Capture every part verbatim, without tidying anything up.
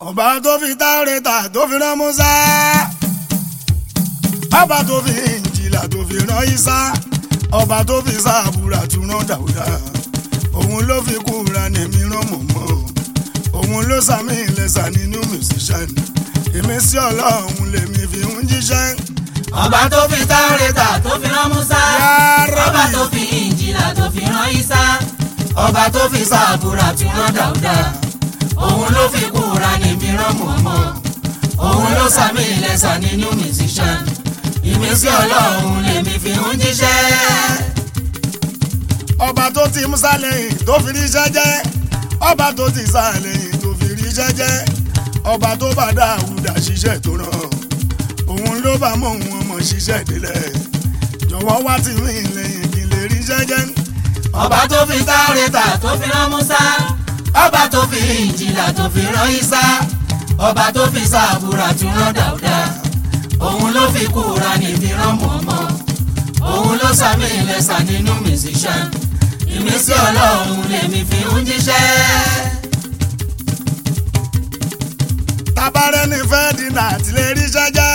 ọba tó fi Tárẹ́tà tó fi rán Músà, ọba tó fi Ìnjílà tó fi rán Ísá, ọba tó fi Sábúrà tún rán Dáúdà, òun ló fi Kùránì mi rán mọ̀mọ́, òun ló sàmì lẹ́sà nínú musician, ìmísí Ọlọ́run lèmi fi ń jíṣẹ́. ọba tó fi Tárẹ́tà tó fi rán Músà, ọba tó fi Ìnjílà tó fi rán Ísá, ọba tó fi Sábúrà tún rán Dáúdà, òun ló fi Kùránì mi rán mọ̀mọ́, òun ló sàmì lẹ́sà nínú musician, ìmísí Ọlọ́run lèmi fi ń jíṣẹ́. ọba tó ti Músà lẹ́yìn tó fi ríṣẹ́ jẹ́, ọba tó ti Ísá lẹ́yìn tó fi ríṣẹ́ jẹ́, ọba tó bá Dáúdà ṣiṣẹ́ tó rán, òun ló bá mọ òun ọmọ ṣiṣẹ́ délẹ̀, jọ̀wọ́ wá tì mí lẹ́yìn kí n lè ríṣẹ́ jẹ́. ọba tó fi Tárẹ́tà tó fi rán Músà, ọba tó fi Ìnjílà tó fi rán Ísá, ọba tó fi Sábúrà tún rán Dáúdà, òun ló fi Kùránì mi rán mọ̀mọ́, òun ló sàmì lẹ́sà nínú musician, ìmísí Ọlọ́run lèmi fi ń jíṣẹ́. tabarẹ́ ní fẹ́ dínà àti lè ríṣẹ́ jẹ́,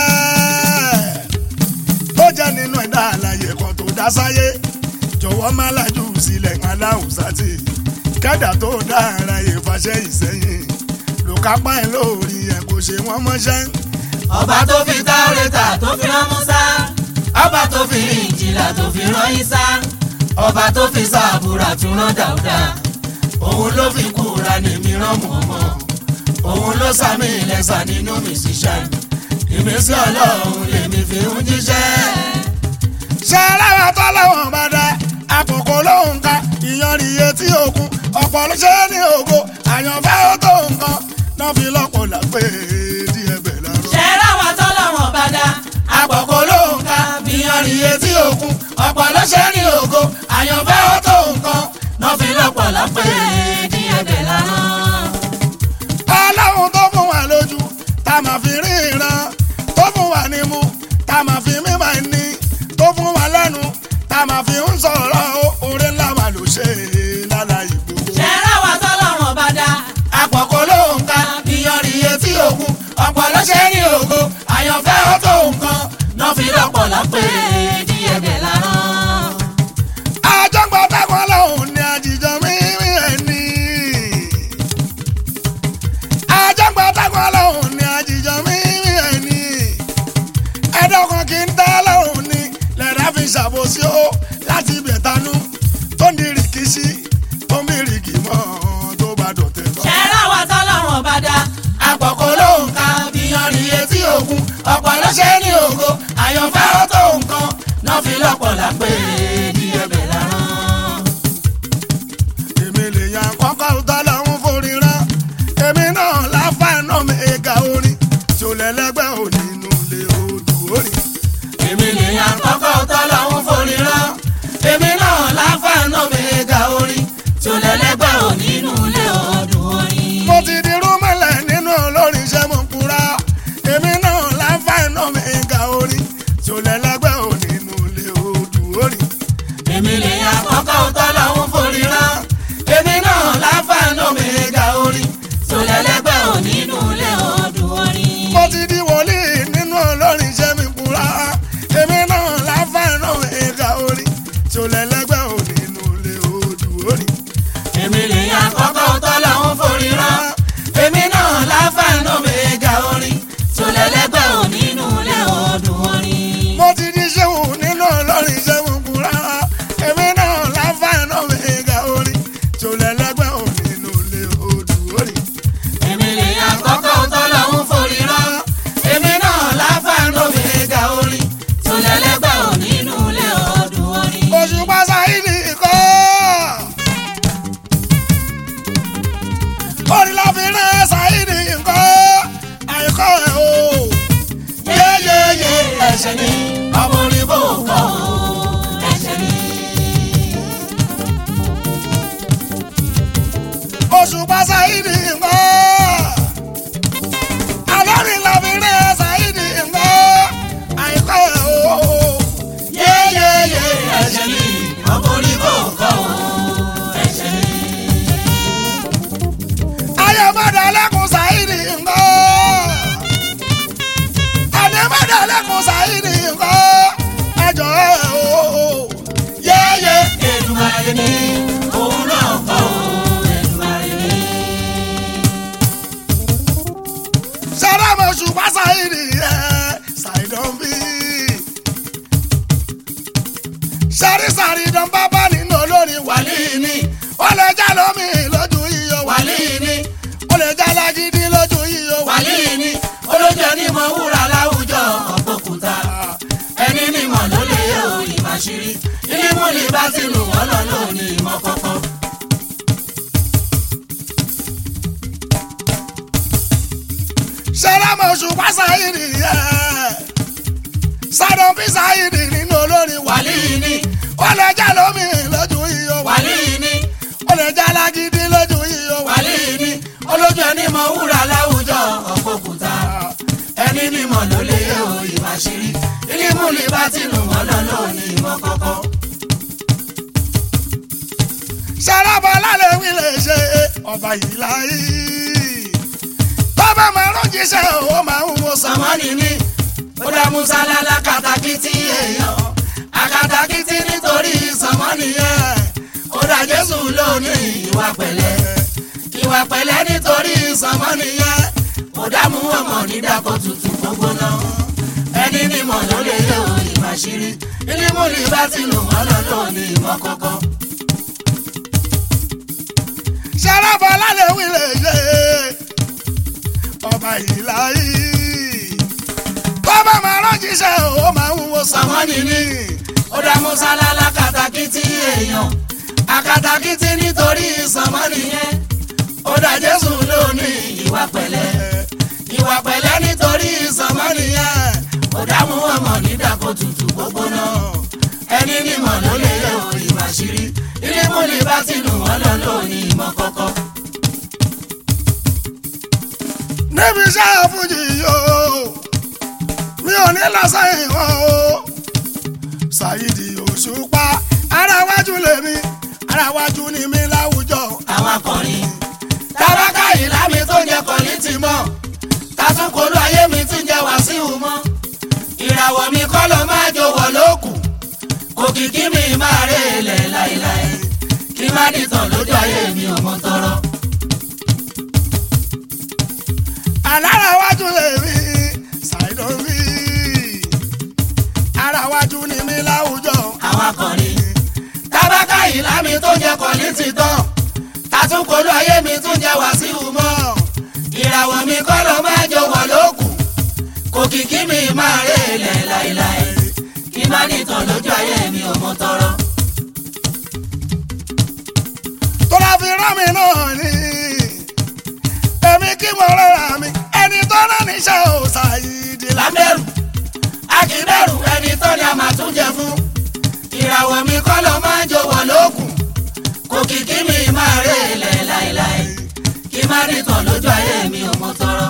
ó jẹ́ nínú ẹ̀dá àlàyé kan tó dá sáyé, jọ̀wọ́ má lajú sílẹ̀ aláhùn sátì, kẹ́dà tó dá ara yẹ fàṣẹ ìsẹ́yìn, ló kápá ẹ̀ lórí ẹ̀ kò ṣe wọ́n mọ́ṣẹ́. ọba tó fi Tárẹ́tà tó fi rán Músà, ọba tó fi Ìnjílà tó fi rán Ísá, ọba tó fi Sábúrà tún rán Dáúdà, òun ló fi Kùránì mi rán mọ̀mọ́, òun ló sàmì lẹ́sà nínú musician, ìmísí Ọlọ́run lèmi fi ń jíṣẹ́. ṣé aláwọ̀ tó lọ́wọ́n bá dá àkókò lóhùn ká ìyanrìn iye tí òkun ọ̀pọ̀ ló ṣe é ní ògo àyànfẹ́ ó tó nǹkan náà fi lọ́pọ̀ làpẹ́ díẹ̀ bẹ̀ lárọ́. ṣé ráwọn tọ́lọ́wọ̀n bá dá àpọ̀kọ́ lóhùn ká ìyanrìn iye tí òkun ọ̀pọ̀ ló ṣe é ní ògo àyànfẹ́ ó tó nǹkan náà fi lọ́pọ̀ làpẹ́ díẹ̀ bẹ̀ lárọ́. Ọlọ́run tó fún wa lójú tá a máa fi ríran, tó fún wa nímú tá a máa fi mímọ̀ ní, tó fún wa lẹ́nu tá a máa fi ń sọ̀rọ̀ oore ńlá wa ló ṣe lálàyé gbogbo. ṣé ráwọn tọ́lọ́wọ̀n bá dá àpọ̀kọ́ lóhùn ká ìyanrìn iye tí òkun ọ̀pọ̀ ló ṣe é ní ògo àyànfẹ́ ó tó nǹkan náà fi lọ́pọ̀ làpẹ́ díẹ̀ bẹ̀ lárọ́. àjọgbọ́n táwọn ọlọ́run ní àjíjọ mímí ẹni. àjọgbọ́n táwọn ọlọ́run ní àjíjọ mímí ẹni. ẹ̀dọ́kan kì í dá ọlọ́run ní lẹ́dá fi ṣàbòsí ó láti ibẹ̀ tanú tó ń di rìkíṣí tó ń bí rìkì mọ́ tó bá dọ̀tẹ̀ lọ. ṣé ráwọn tọ́lọ́wọ̀n bá dá àpọ̀kọ́ lóhùn ká ìyanrìn iye tí òkun ọ̀pọ̀ ló ṣe é ní ògo àyànfẹ́ ó tó nǹkan náà fi lọ́pọ̀ làpẹ́ díẹ̀ bẹ̀ lárọ́. èmi lè yan kọ́kọ́ tọ́lọ́run forí rán, èmi náà láfàánà mi ẹ̀ka orin tí ó lẹ́lẹ́gbẹ́ ò nínú ilé odò orin. èmi lè yan kọ́kọ́ tọ́lọ́run forí rán, èmi náà láfàánà mi ga orin tí ó lẹ́lẹ́gbẹ́ ò nínú ilé ọdún orin. mo ti dirú mọ́lẹ̀ nínú olórin iṣẹ́ mo ń kura, èmi náà láfàánà mi sẹ́rẹ́mọ̀ ṣùgbọ́n ṣáìdì ẹ̀ ṣàìdán bí. sẹ́rí ṣàìdán bábá nínú olórin wàlí ni ó lè já lómi lójú iyọ̀ wàlí ni ó lè já lágídí lójú iyọ̀ wàlí ni olójú ẹni mọ wúrà láwùjọ ọ̀pọ̀kùtà ẹni mímọ̀ ló lè yẹ òyìn àṣírí ilé múlì bá ti lù wọ́n lọ lónìí ìmọ̀ kọ̀kọ́. sẹ́rẹ́mọ̀ ṣùgbọ́n ṣáìdì ẹ̀ ṣàìdán bí ṣáìdì nínú olórin wàlí ni ó lè já lómi lójú iyọ̀ wàlí ni ó lè já lágídí lójú iyọ̀ wàlí ni olójú ẹni mọ wúrà láwùjọ ọ̀pọ̀kùtà ẹni mímọ̀ ló lè yẹ òyìn àṣírí ilé múlì bá ti lù wọ́n lọ lónìí ìmọ̀ kọ̀kọ́. sẹ́rẹ́mọ̀ lálẹ́ wí lè ṣe ọba yìí láyé bàbá máa rọ́jíṣẹ́ ó máa ń wo sàmọ́nì ni ó dá musa lálá kàtàkìtì èèyàn àkàtàkìtì nítorí sàmọ́nì yẹn ó dá jésù lónìí ìwà pẹ̀lẹ́ ìwà pẹ̀lẹ́ nítorí sàmọ́nì yẹn ó dá mú ọmọ nídàkọ̀ tutù gbogbo náà ẹni mímọ̀ ló lè yẹ òyìn àṣírí ilé múlì bá ti lù wọ́n lọ lónìí ìmọ̀ kọ̀kọ́. sẹ́rẹ́mọ̀ lálẹ́ wí lè ṣe ọba yìí láyé bàbá máa rọ́jíṣẹ́ ó máa ń wo sàmọ́nì ni ó dá musa lálá kàtàkìtì èèyàn àkàtàkìtì nítorí sàmọ́nì yẹn ó dá jésù lónìí ìwà pẹ̀lẹ́ ìwà pẹ̀lẹ́ nítorí sàmọ́nì yẹn ó dá mú ọmọ nídàkọ̀ tutù gbogbo náà ẹni mímọ̀ ló lè yẹ òyìn àṣírí ilé múlì bá ti lù wọ́n lọ lónìí ìmọ̀ kọ̀kọ́. níbi iṣẹ́ fújì yóò mi ò ní lọ sẹ́yìn wọn o Saheed Òṣùpá ara wájú lèmi ara wájú ni mi láwùjọ àwọn akọrin tábàkà ìlàmì tó jẹ kọ́lí ti mọ̀ tàtúnkòlù ayé mi ti jẹ Wàsíù mọ́ ìràwọ̀ mi kọ́ ló máa jọ̀wọ́ lókù òkìkí mi máa rè lẹ̀ láìláì kí má dìtàn lójú ayé mi ò mọ tọrọ. alára wájú lèmi Saheed mi ara wájú ni mi láwùjọ àwọn akọrin tábàkà ìlàmì tó jẹ kọ́lí ti tán tàtúnkòlù ayé mi tún jẹ Wàsíù mọ́ ìràwọ̀ mi kọ́ ló máa jọ̀wọ́ lókù òkìkí mi máa rè lẹ̀ láìláì kí má nìtàn lójú ayé mi ò mọ tọrọ. tọ́lá fi rán mi náà ni èmi kí mo rọra mi ẹni tó rán níṣẹ́ ò Saheed lábẹ́rù akíbẹ̀rù ẹni tó ní a máa tún jẹ fún ìràwọ̀ mi kọ́ ló máa jọ̀wọ́ lókù òkìkí mi máa rè lẹ̀ láìláì kí má nìtàn lójú ayé mi ò mọ tọrọ.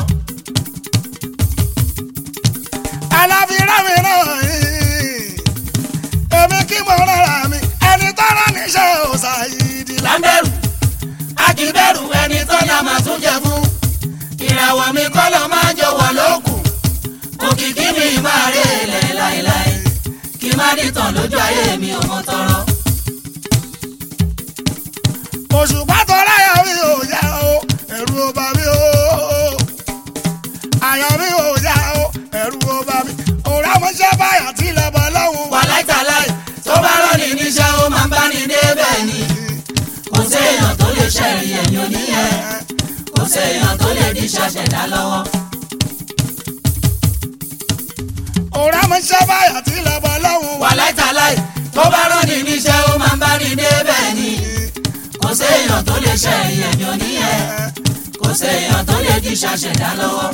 aláfirá mi náà ni èmi kí mo rọra mi ẹni tó rán níṣẹ́ ò Saheed lábẹ́rù akíbẹ̀rù ẹni tó ní a máa tún jẹ fún ìràwọ̀ mi kọ́ ló máa jọ̀wọ́ lókù òkìkí mi máa rè lẹ̀ láìláì kí má nìtàn lójú ayé mi ò mọ tọrọ. Òṣùpá tó láyà mi ò yá o ẹ̀rù ò bà mí o àyà mi ò yá o ẹ̀rù ò bà mí òrà mo ṣe báyà tí lọ́bọ̀ lọ́hùn. wà láìtàláì tó bá rán ní níṣẹ́ ó máa ń bá ní débẹ̀ ni kò séèyàn tó lè ṣẹ̀rí ẹ̀yìn oníyẹn kò séèyàn tó lè di ṣàṣẹ̀dá lọ́wọ́. òrà mo ṣe báyà tí lọ́bọ̀ lọ́hùn. wà láìtàláì tó bá rán ní níṣẹ́ ó máa ń bá ní débẹ̀ ni kò séèyàn tó lè ṣẹ̀rí ẹ̀yìn oníyẹn kò séèyàn tó lè di ṣàṣẹ̀dá lọ́wọ́.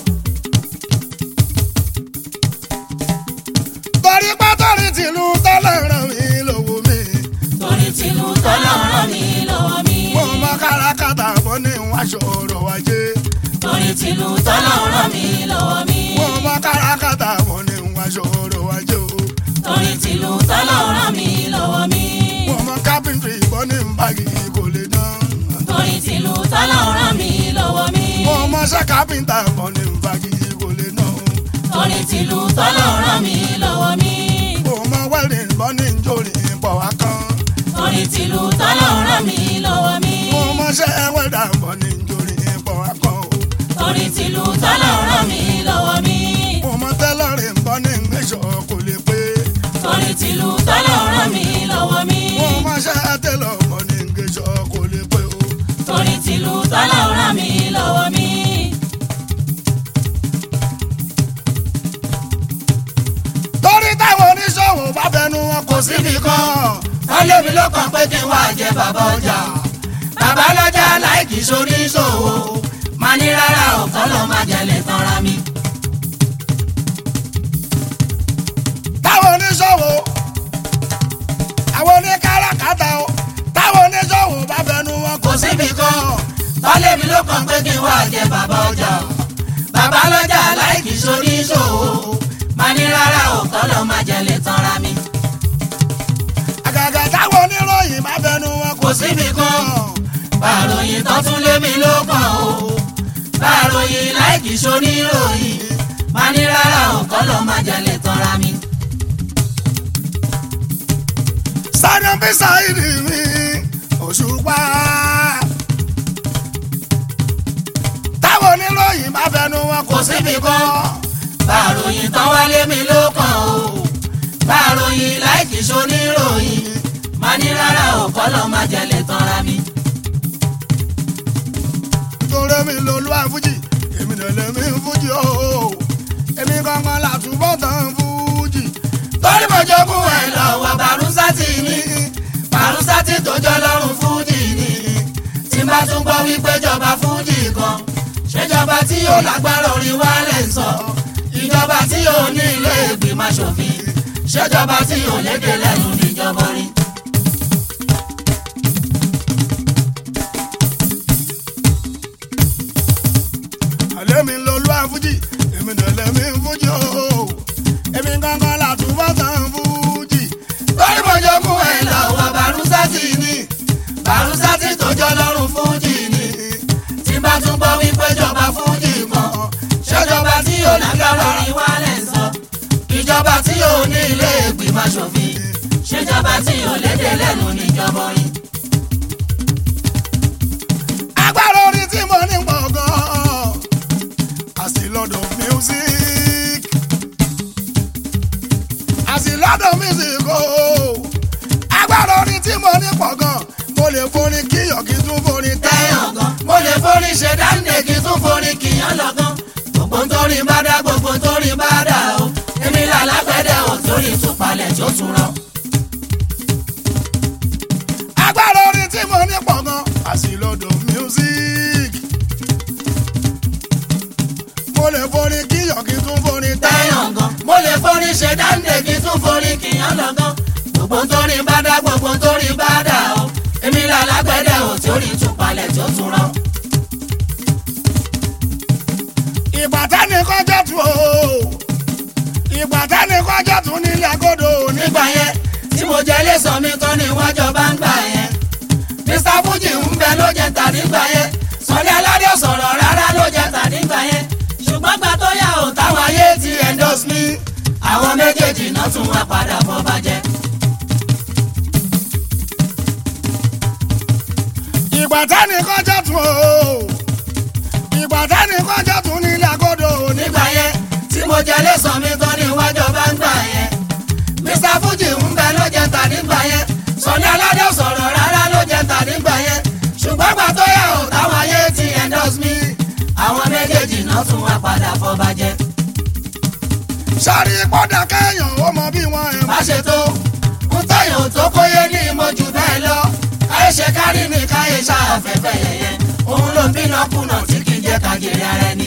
torí pátọ́rì tìlú tọ́lọ̀ ràn mí lọ́wọ́ mi. torí tìlú tọ́lọ̀ ràn mí lọ́wọ́ mi. mo mọ kárakáta bọ́ ní wáṣọ ọ̀rọ̀ wájé. torí tìlú tọ́lọ̀ ràn mí lọ́wọ́ mi. mo mọ kárakáta bọ́ ní wáṣọ ọ̀rọ̀ wájé o. torí tìlú tọ́lọ̀ ràn mí lọ́wọ́ mi. mo mọ kápẹ́ntì bọ́ ní báàgì kò lè dán. torí tìlú tọ́lọ̀ ràn mí lọ́wọ́ mi. mo mọ ṣe kápẹ́ntà bọ́ ní báàgì kò lè dán. torí tìlú tọ́lọ̀ ràn mí lọ́wọ́ mi. mo mọ wẹ́rìn bọ́ ní njórì pọ̀ wá kan. torí tìlú tọ́lọ̀ ràn mí lọ́wọ́ mi. mo mọ ṣe wẹ́dà bọ́ ní njórì pọ̀ wá kan o. torí tìlú tọ́lọ̀ ràn mí lọ́wọ́ mi. mo mọ tẹ́lọ̀rì ń bọ́ ní ìgbésọ̀ kò lè pé. torí tìlú tọ́lọ̀ ràn mí lọ́wọ́ mi. mo mọ ṣẹ́ tẹ́lọ̀ bọ́ ní ìgbésọ̀ kò lè pé o. torí tìlú tọ́lọ̀ ràn mí lọ́wọ́ mi. torí táwọn oníṣòwò bá fẹnu wọn kò síbi kan. wọ́n lé mi lọ́kàn pé kí n wá jẹ bàbá ọjà. bàbá lọ́jà láìkì sórí ìṣòwò. máa ní rárá ọ̀kan ló máa jẹ̀lẹ̀ tanra mi. táwọn oníṣòwò àwọn oníkáràkátà o táwọn oníṣòwò bá fẹnu wọn kò kò síbi kan. wọ́n lé mi lọ́kàn pé kí n wá jẹ bàbá ọjà. bàbá lọ́jà láìkì sórí ìṣòwò. máa ní rárá ọ̀kan ló máa jẹ̀lẹ̀ tanra mi. àgàgà táwọn oníròyìn bá fẹnu wọn kò kò síbi kan. bàròyìn tó tún lé mi lọ́kàn o. bàròyìn láìkì sórí ìròyìn. máa ní rárá ọ̀kan ló máa jẹ̀lẹ̀ tanra mi. Sàdán bí Sáìdì mi Òṣùpá. táwọn oníròyìn bá fẹnu wọn kò kò síbi kan. bàròyìn tán wálé mi lọ́kàn o. bàròyìn láìkì soníròyìn. máa ní rárá ọ̀kan ló máa jẹ̀lẹ̀ tanra mi. torí mi lolú àfújì èmi dẹ̀lẹ̀ mi ń fújì o èmi gangan làtúbọ̀ tán fújì. torí mo jogún ẹ̀ lọ́wọ́ Bàrúsátì ni. Bàrúsátì tó jọ lọ́rùn fújì ni. tí n bá tún gbọ́ wípé jọba fújì kan. ṣèjọba tí yóò lágbára orin wa lè sọ. ìjọba tí yóò ní ilé ìgbìmọ̀ aṣòfin. ṣèjọba tí yóò lédè lẹ́nu níjọba rí. àlẹ́ mi lolú àfújì èmi dẹ̀lẹ̀ mi ń fújì o èmi gangan làtúbọ̀ tán fújì. torí mo jogún ẹ̀ lọ́wọ́ Bàrúsátì ni. Bàrúsátì tó jọ lọ́rùn fújì ni. tí n bá tún gbọ́ wípé jọba fújì kan. ṣèjọba tí yóò lágbára orin wa lè sọ. ìjọba tí yóò ní ilé ìgbìmọ̀ aṣòfin. ṣèjọba tí yóò lédè lẹ́nu níjọba rí. agbára orin tí mo ní pọ̀ gan-an I see lot of music I see lot of music o agbára orin tí mo ní pọ̀ gan-an mo lè forin kíyọ̀ kí tún forin tẹ́yàn gan. mo lè forin ṣe dáńdé kí tún forin kìyàn lọ́gán. gbogbo nítorí bá dá gbogbo nítorí bá dá o. èmi là lágbẹ́dẹ́ ò torí tún palẹ̀ tó tún rọ. agbára orin tí mo ní pọ̀ gan-an I see lot of music mo lè forin kíyọ̀ kí tún forin tẹ́yàn gan. mo lè forin ṣe dáńdé kí tún forin kìyàn lọ́gán. gbogbo nítorí bá dá gbogbo nítorí bá dá o. èmi là lágbẹ́dẹ́ ò torí tún palẹ̀ tó tún rọ. ìgbà tẹ́nìkan jẹ́ tu o ìgbà tẹ́nìkan jẹ́ tu nílẹ̀ agodo nígbà yẹn tí mo jẹ ilé sọ mi tán ni wọ́n jọba ń gbà yẹn. Mr Fuji ń bẹ ló jẹ tàbí gbà yẹn. Sọ̀ni Aládé ò sọ̀rọ̀ rárá ló jẹ tàbí gbà yẹn. ṣùgbọ́n gbà tó yà ó táwọn ayé ti endorse mi. àwọn méjèèjì náà tún wá padà bọ́ bàjẹ́. ìgbà tẹ́nìkan jẹ́ tu o ìgbà tẹ́nìkan jẹ́ tu nílẹ̀ agodo nígbà yẹn tí mo jẹ ilé sọ mi tán ni wọ́n jọba ń gbà yẹn. Mr Fuji ń bẹ ló jẹ tàbí gbà yẹn. Sọ̀ni Aládé ò sọ̀rọ̀ rárá ló jẹ tàbí gbà yẹn. ṣùgbọ́n gbà tó yà ó táwọn ayé ti endorse mi. àwọn méjèèjì náà tún wá padà bọ́ bàjẹ́. sáré pọ́dà kẹ́yàn ó mọ bí wọ́n ẹ̀ má ṣe tó ń tẹ̀yàn tó kóyé ní ìmọ̀jù bẹ́ẹ̀ lọ. káyé ṣe kárí ni káyé ṣàfẹ́fẹ́ yẹyẹ. òun ló ń bínú kùnà tí kì í jẹ́ kájèrè ara ẹni.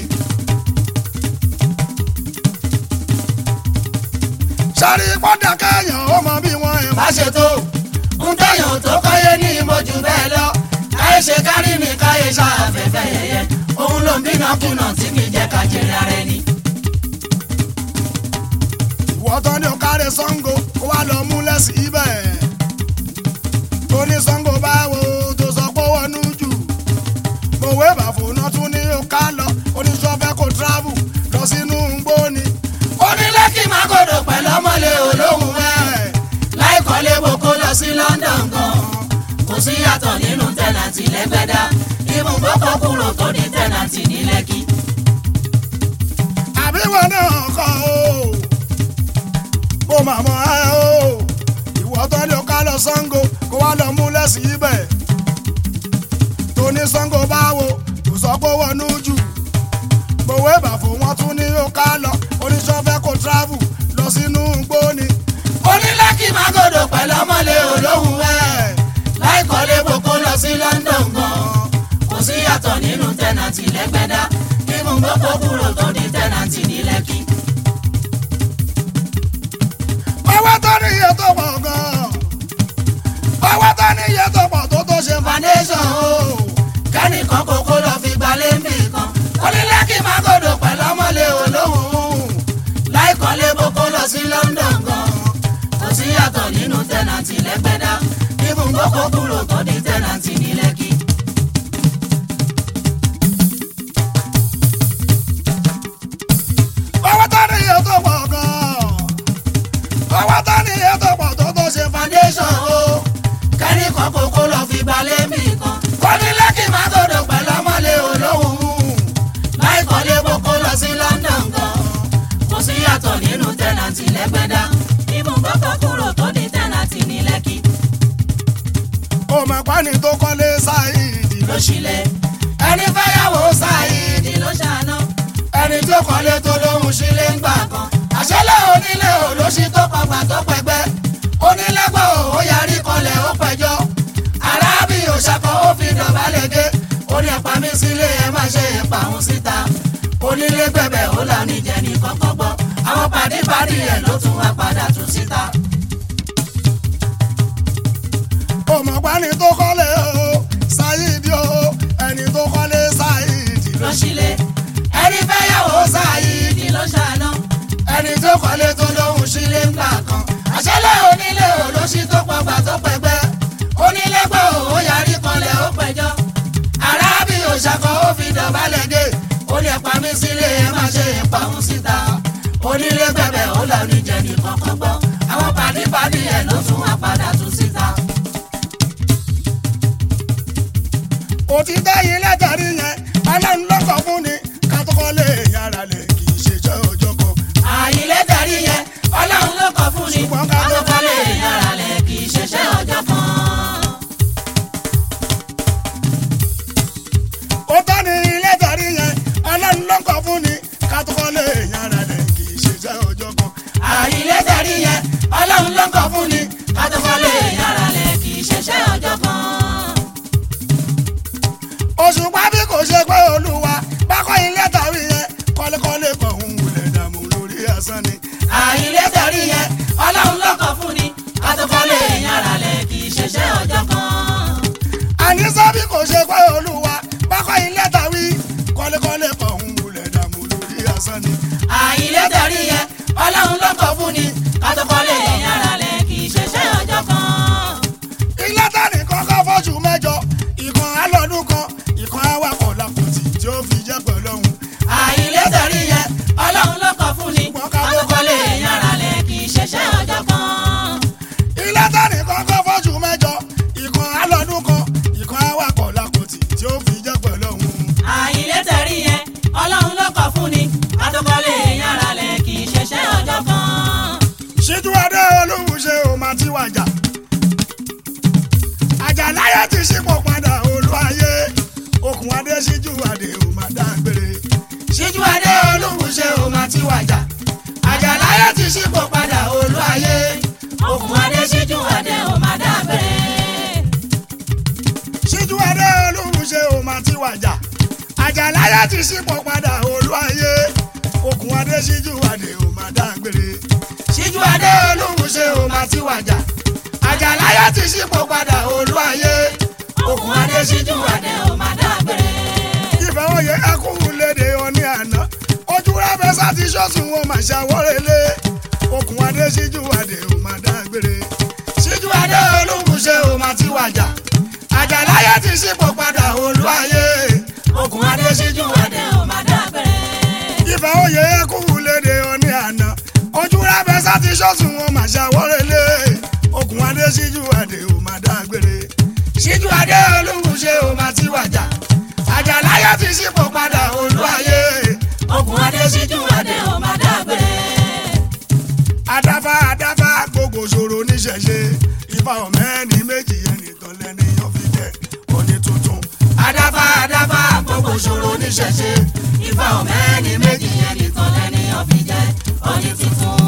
sáré pọ́dà kẹ́yàn ó mọ bí wọ́n ẹ̀ má ṣe tó ń tẹ̀yàn tó kóyé ní ìmọ̀jù bẹ́ẹ̀ lọ. káyé ṣe kárí ni káyé ṣàfẹ́fẹ́ yẹyẹ. òun ló ń bínú kùnà tí kì í jẹ́ kájèrè ara ẹni. ìwọ́tọ́ ni ó kárẹ̀ Ṣàngó kó wá lọ múlẹ̀ sí ibẹ̀ tó ní Ṣàngó báwo tó sọ pé wọnú jù òwe bàfọ̀nà tún ní ó ká lọ oníṣọ́fẹ́ kò travel lọ sínú gbóni. onílé kí má gòdò pẹ̀lú ọmọlé olóhùn ẹ̀. láìkọ́lé gbogbo lọ sí London gan. kò sí yàtọ̀ nínú tẹ̀nàtì lẹ́gbẹ̀dá. ibùgbọ́kọ̀ kúrò tó di tẹ̀nàtì ní Lẹ́kì. náà kọ́ o ó mà mọ́ ẹ o ìwọ tó ní o ká lọ Ṣàngó kó wá lọ mú lẹ́sìn ibẹ̀ tó ní Ṣàngó báwo kò sọ pé wọnú jù gbowó ìbàfò wọn tún ní ó ká lọ oníṣọ́fẹ́ kó travel lọ sínú gbóni. onílẹ́kì má gòdò pẹ̀lú ọmọlé olóhùn ẹ̀ láìkọ́lé boko lọ sí London gan kò sí yàtọ̀ nínú tẹ́nàtì lẹ́gbẹ̀dá nínú gbogbo kúrò tó di tẹ́nàtì ní Lẹ́kì. owó tó ní iye tó pọ̀ gan-an owó tó ní iye tó pọ̀ tó tó ṣe foundation o kẹ́nìkan kókó lọ fi gbalé ń bì kan onílẹ́kì má gòdò pẹ̀lú ọmọlé olóhùn láìkọ́lé boko lọ sí London gan kò sí yàtọ̀ nínú tẹ́nàtì lẹ́gbẹ̀dá nínú gbogbo kúrò tó di tẹ́nàtì ní Lẹ́kì. owó tó ní iye tó pọ̀ gan-an owó tó ní iye tó pọ̀ tó tó ṣe foundation o kẹ́nìkan kókó lọ fi gbalé ń bì kan onílẹ́kì má gòdò pẹ̀lú ọmọlé olóhùn láìkọ́lé boko lọ sí London gan kò sí yàtọ̀ nínú tẹ́nàtì lẹ́gbẹ̀dá nínú gbogbo kúrò tó di tẹ́nàtì ní Lẹ́kì. ó mọ̀ pání tó kọ́lé Sáìdì ló ṣílẹ̀ ẹni fẹ́yàwó Sáìdì ló ṣàná ẹni tó kọ́lé tó lóhùn sílé ń gbà kan àṣẹlẹ̀ onílé olóṣì tó pàgbà tó pẹ̀gbẹ́ onílẹ́gbọ̀ ó yarí kọlẹ̀ ó pẹjọ́ arábì òṣàkọ́ ó fi dọ̀bálẹ̀ gé ó ní ẹ̀pà mi sílé ẹ̀ má ṣe ẹ̀pà òun síta onílé gbẹ̀bẹ̀ ó là níjẹ̀ ní kọ́kọ́ gbọ́ àwọn pàdípàdí ẹ̀ ló tún wá padà tún síta. ó mọ̀ pání tó kọ́lé o Sáìdì o ẹni tó kọ́lé Sáìdì ló ṣílẹ̀ ẹni fẹ́yàwó Sáìdì ló ṣàná ẹni tó kọ́lé tó lóhùn sílé ń gbà kan àṣẹlẹ̀ onílé olóṣì tó pọ̀gbà tó pẹ̀gbẹ́ onílẹ́gbọ̀ ó yarí kọlẹ̀ ó pẹjọ́ arábì òṣàkọ́ ó fi dọ̀bálẹ̀ gé ó ní ẹ̀pà mi sílé ẹ̀ má ṣe ẹ̀pà òun síta onílé gbẹ̀bẹ̀ ó là níjẹ̀ ní kọ́kọ́ gbọ́ àwọn pàdípàdí ẹ̀ ló tún wá padà tún síta. òtítọ́ yìí látàrí yẹn Ọlọ́run lọ́kọ̀ fún ni ká tó kọ́lé yàrá lẹ̀ kì í ṣe jẹ́ ọjọ́ kan. àyìnlẹ́ darí yẹn Ọlọ́run ló kọ fún ni àtọ́kọ́lé yàrá lẹ̀ kì í ṣeṣẹ́ ọjọ́ kan. ó tọ́ ni ilé darí yẹn Ọlọ́run lọ́kọ̀ fún ni ká tó kọ́lé yàrá lẹ̀ kì í ṣe jẹ́ ọjọ́ kan. àyìnlẹ́ darí yẹn Ọlọ́run ló kọ fún ni àtọ́kọ́lé yàrá lẹ̀ kì í ṣeṣẹ́ ọjọ́ kan. Òṣùpá bí kò ṣe pé Olúwa bákọ́ ilé tàrí yẹn kọ́lékọ́lé kan òun wulẹ̀ dààmú lórí asán ni. àyìnlẹ́ darí yẹn Ọlọ́run ló kọ fún ni àtọ́kọ́lé yàrá lẹ̀ kì í ṣeṣẹ́ ọjọ́ kan. àníṣe bí kò ṣe pé Olúwa bákọ́ ilé tàrí kọ́lékọ́lé kan òun wulẹ̀ dààmú lórí asán ni. àyìnlẹ́ darí yẹn Ọlọ́run ló kọ fún ni àtọ́kọ́lé yàrá lẹ̀ kì í ṣeṣẹ́ ọjọ́ kan. ilé tani kọ́kọ́ fọ́jú mẹ́jọ ìkan alọ́dún kan ìkan awakọ̀ làkùtì tí ó fi jẹ́ pẹ̀lú ọ̀hún. àyìnlẹ́ darí yẹn Ọlọ́run ló kọ fún ni àtọ́kọ́lé yàrá lẹ̀ kì í ṣeṣẹ́ ọjọ́ kan. ilé tani kọ́kọ́ fọ́jú mẹ́jọ ìkan alọ́dún kan ìkan awakọ̀ làkùtì tí ó fi jẹ́ pẹ̀lú ọ̀hún. àyìnlẹ́ darí yẹn Ọlọ́run ló kọ fún ni àtọ́kọ́lé yàrá lẹ̀ kì í ṣeṣẹ́ ọjọ́ kan. Ṣíjú Adé Olúbùṣe ò máa ti wàjà Àjàláyé ti ṣípò padà Olúayé Okùn Adé Ṣíjú Adé ò máa dágbére. Ṣíjú Adé Olúbùṣe ò máa ti wàjà Àjàláyé ti ṣípò padà Olúayé Okùn Adé Ṣíjú Adé ò máa dágbére. Ṣíjú Adé Olúbùṣe ò máa ti wàjà Àjàláyé ti ṣípò padà Olúayé Okùn Adé Ṣíjú Adé ò máa dágbére. Ṣíjú Adé Olúbùṣe ò máa ti wàjà Àjàláyé ti ṣípò padà Olúayé Okùn Adé Ṣíjú Adé ò máa dágbére. Ìfẹ́ òye ẹkùn léde ọní àná ojú rábẹ́ sáti ṣọ́sùn wọn máa ṣàwọ́rẹ́lé Okùn Adé Ṣíjú Adé ò máa dágbére. Ṣíjú Adé Olúbùṣe ò máa ti wàjà Àjàláyé ti ṣípò padà Olúayé Okùn Adé Ṣíjú Adé ò máa dágbére. Ìfẹ́ òye ẹkùn léde ọní àná ojú rábẹ́ sáti ṣọ́sùn wọn máa ṣàwọ́rẹ́lé Okùn Adé Ṣíjú Adé ò máa dágbére. Ṣíjú Adé Olúbùṣe ò máa ti wàjà Àjàláyé ti ṣípò padà Olúayé Okùn Adé Ṣíjú Adé ò máa dágbére. oníṣẹ̀ṣe ifá ọ̀mẹ́ni méjì ẹnìkan lẹ́nìyàn fi jẹ́ òní tuntun. adáfá adáfá gbogbo ṣòro oníṣẹ̀ṣe ifá ọ̀mẹ́ni méjì ẹnìkan lẹ́nìyàn fi jẹ́ òní tuntun.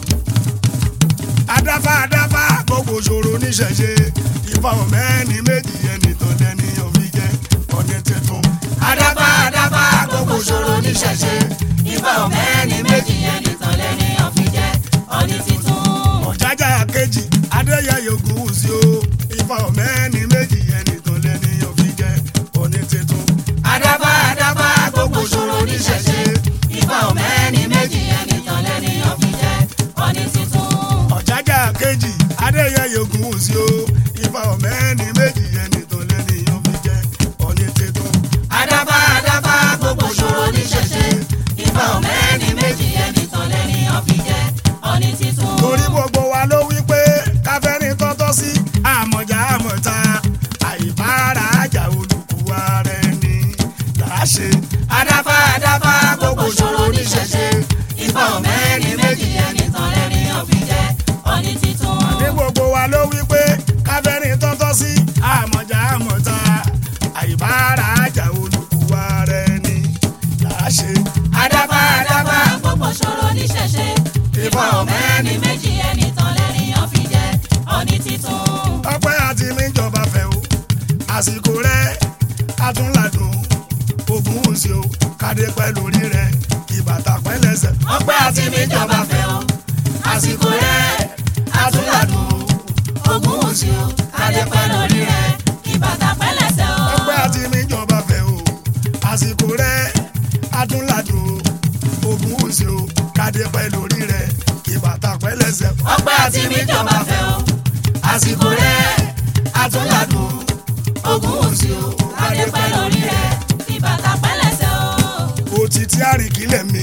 adáfá adáfá gbogbo ṣòro oníṣẹ̀ṣe ifá ọ̀mẹ́ni méjì ẹnìkan lẹ́nìyàn fi jẹ́ òní tuntun. adáfá adáfá gbogbo ṣòro oníṣẹ̀ṣe ifá ọ̀mẹ́ni méjì ẹnìkan lẹ́nìyàn fi jẹ́ òní tuntun. ọ̀jájá kejì adéyẹyẹ Ògúnwùsì o ifá ọ̀mẹ́ni méjì ẹnìkan lẹ́nìyàn fi jẹ́ òní tuntun. adáfá adáfá gbogbo ṣòro oníṣẹ̀ṣe ifá ọ̀mẹ́ni méjì ẹnìkan lẹ́nìyàn fi jẹ́ òní tuntun. ọ̀jájá kejì adéyẹyẹ Ògúnwùsì o ifá ọ̀mẹ́ni méjì ẹnìkan lẹ́nìyàn fi jẹ́ òní tuntun. adáfá adáfá gbogbo ṣòro oníṣẹ̀ṣe ifá ọ̀mẹ́ni méjì ẹnìkan lẹ́nìyàn fi jẹ́ òní tuntun. torí gbogbo wa ló wí pé káfẹ́ni tọ́tọ́ sí àmọ̀já àmọ̀ta àìbára àjà olùkúwa rẹ̀ ni láṣẹ. adáfá adáfá gbogbo ṣòro oníṣẹ̀ṣe ifá ọ̀mẹ́ni méjì ẹnìkan lẹ́nìyàn fi jẹ́ òní tuntun. ní gbogbo wa ló wí pé káfẹ́ni tọ́tọ́ sí àmọ̀já àmọ̀ta àìbára àjà olùkúwa rẹ̀ ni láṣẹ. adáfá adáfá gbogbo ṣòro oníṣẹ̀ṣe ifá ọ̀mẹ́ni méjì ẹnìkan lẹ́nìyàn fi jẹ́ òní tuntun. ọpẹ́ àti níjọba fẹ́ o àsìkò rẹ̀ àtúnládùn Ògúnwùsì o kádé pẹ́ lórí rẹ̀ ìbàtà pẹ́ lẹ́sẹ̀. ọpẹ́ àti níjọba fẹ́ o àsìkò rẹ̀ àtúnládùn Ògúnwùsì o kádé pẹ́ lórí rẹ̀ ìbàtà pẹ́ lẹ́sẹ̀ o. ọpẹ́ àti níjọba fẹ́ o àsìkò rẹ̀ àtúnládùn Ògúnwùsì o kádé pẹ́ lórí rẹ̀ ìbàtà pẹ́ lẹ́sẹ̀. ọpẹ́ àti níjọba fẹ́ o àsìkò rẹ̀ àtúnládùn Ògúnwùsì o kádé pẹ́ lórí rẹ̀ ìbàtà pẹ́ lẹ́sẹ̀ o. òtítí àríkílẹ̀ mi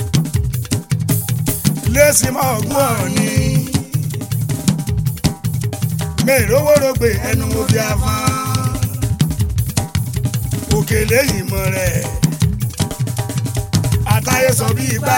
lẹ́sìn mọ́ ọgbọ́n ọ̀ni mẹ́rọ̀wọ́rọ̀gbè ẹnu mo fi afán òkèlè ìmọ̀ rẹ̀ àtàyè sọ bí igbá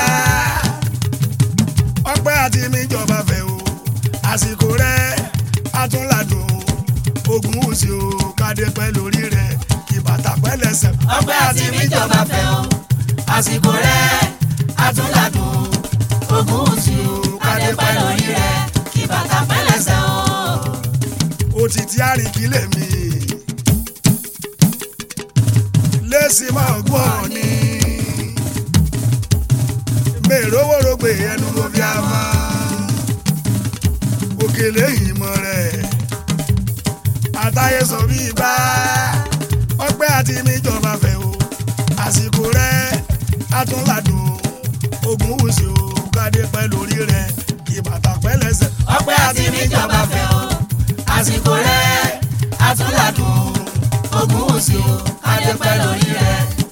ọpẹ́ àti níjọba fẹ́ o àsìkò rẹ̀ àtúnládùn Ògúnwùsì o kádé pẹ́ lórí rẹ̀ ìbàtà pẹ́ lẹ́sẹ̀. ọpẹ́ àti níjọba fẹ́ o àsìkò rẹ̀ àtúnládùn Ògúnwùsì o kádé pẹ́ lórí rẹ̀ ìbàtà pẹ́ lẹ́sẹ̀ o. òtítí àríkílẹ̀ mi lẹ́sìn mọ́ ọgbọ́n ọ̀ni mẹ́rọ̀wọ́rọ̀gbè ẹnu mo fi afán òkèlè ìmọ̀ rẹ̀ àtàyè sọ bí igbá ọpẹ́ àti níjọba fẹ́ o àsìkò rẹ̀ àtúnládùn Ògúnwùsì o kádé pẹ́ lórí rẹ̀ ìbàtà pẹ́ lẹ́sẹ̀. ọpẹ́ àti níjọba fẹ́ o àsìkò rẹ̀ àtúnládùn Ògúnwùsì o kádé pẹ́ lórí rẹ̀